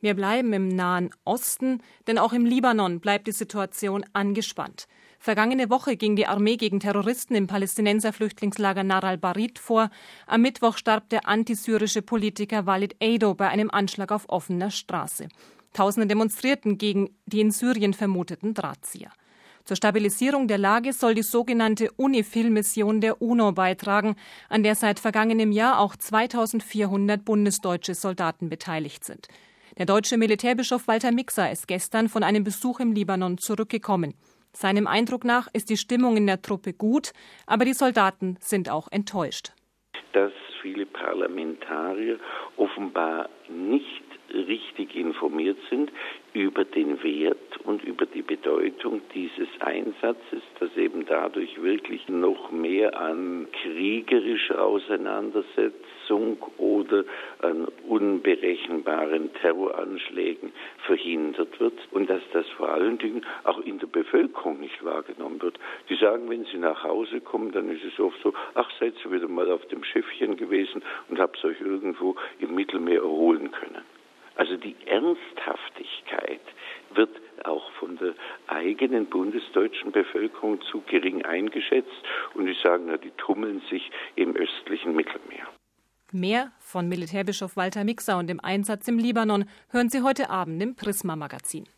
Wir bleiben im Nahen Osten, denn auch im Libanon bleibt die Situation angespannt. Vergangene Woche ging die Armee gegen Terroristen im Palästinenser-Flüchtlingslager Nar al-Barid vor. Am Mittwoch starb der antisyrische Politiker Walid Eido bei einem Anschlag auf offener Straße. Tausende demonstrierten gegen die in Syrien vermuteten Drahtzieher. Zur Stabilisierung der Lage soll die sogenannte UNIFIL-Mission der UNO beitragen, an der seit vergangenem Jahr auch 2400 bundesdeutsche Soldaten beteiligt sind. Der deutsche Militärbischof Walter Mikser ist gestern von einem Besuch im Libanon zurückgekommen. Seinem Eindruck nach ist die Stimmung in der Truppe gut, aber die Soldaten sind auch enttäuscht. Dass viele Parlamentarier offenbar nicht richtig informiert sind über den Wert und über die Bedeutung dieses Einsatzes, dass eben dadurch wirklich noch mehr an kriegerischer Auseinandersetzung oder an unberechenbaren Terroranschlägen verhindert wird und dass das vor allen Dingen auch in der Bevölkerung nicht wahrgenommen wird. Die sagen, wenn sie nach Hause kommen, dann ist es oft so, ach, seid ihr wieder mal auf dem Schiffchen gewesen und habt euch irgendwo im Mittelmeer erholen können. Also die Ernsthaftigkeit wird auch von der eigenen bundesdeutschen Bevölkerung zu gering eingeschätzt und die sagen, na, die tummeln sich im östlichen Mittelmeer. Mehr von Militärbischof Walter Mikser und dem Einsatz im Libanon hören Sie heute Abend im Prisma-Magazin.